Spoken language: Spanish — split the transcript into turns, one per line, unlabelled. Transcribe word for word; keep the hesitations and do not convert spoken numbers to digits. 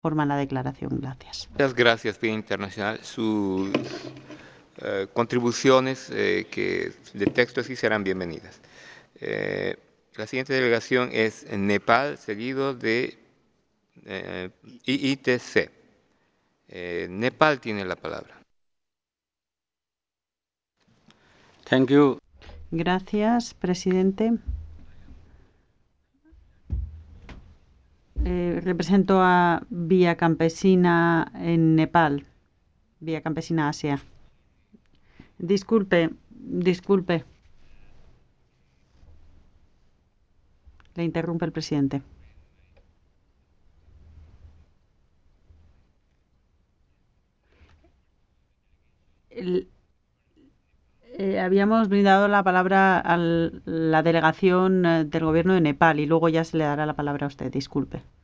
forma la declaración. Gracias.
Muchas gracias, Vía Internacional. Sus eh, contribuciones eh, que de texto sí serán bienvenidas. Eh, la siguiente delegación es Nepal, seguido de eh, I I T C. Eh, Nepal tiene la palabra.
Thank you.
Gracias, presidente. Eh, represento a Vía Campesina en Nepal, Vía Campesina Asia. Disculpe, disculpe. Le interrumpe el presidente. El, eh, habíamos brindado la palabra a la delegación eh, del gobierno de Nepal y luego ya se le dará la palabra a usted. Disculpe.